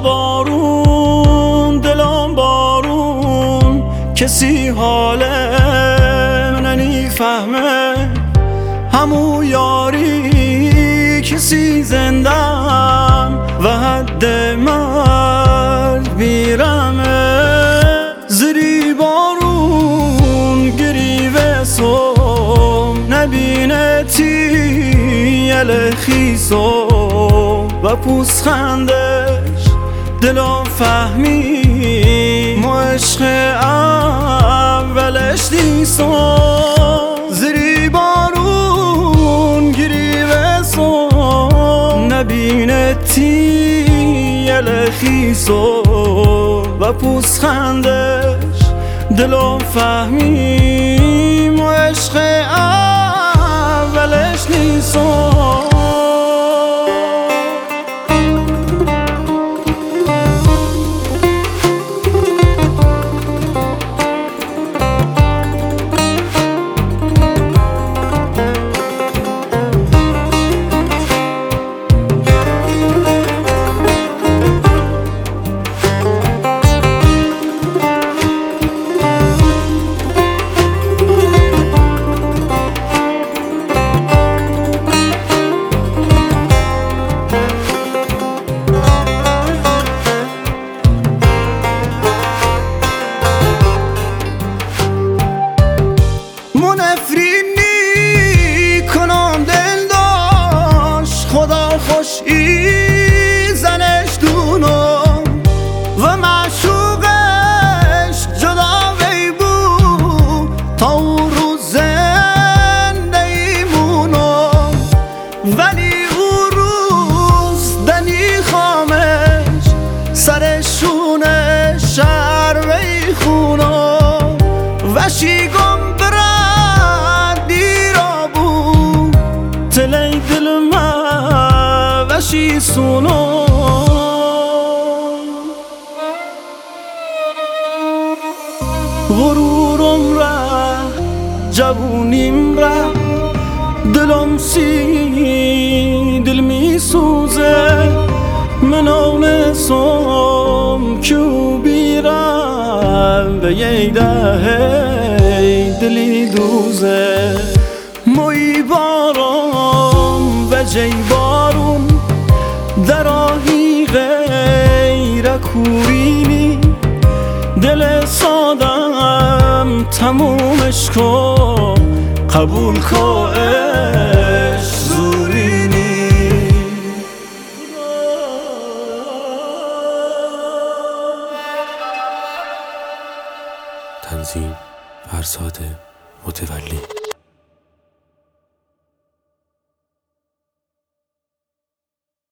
بارون دلم بارون، کسی حالم نمیفهمه، همو یاری کسی زندم و حد مرگ بیرمه. زری بارون گریوه سوم، نبینتی خیسو و پوزخندش دلم فهمی ما عشق اولش نیستم. زری بارون گریوه سوم، نبینتی خیسو و پوزخندش دلم فهمی ما عشق اولش نیستم. نفرینی کنم دل داشت، خدا خوشی زنش دونم و معشوقش جدا وی بود تا اون روز زنده ایمونم. ولی اون روز دنی خامش سرشونه شهر وی خونم و شیگم وشی سونو. غرورم ره جوونیم ره، دلم دل می سوزه، من آنسم کیو بیرم به یه دهه دلی دوزه. مایی بارم و جی بارون دراهی غیر کورینی، دل سادم تمومش کن قبول کش زورینی. تنظیم فرزاد متولی.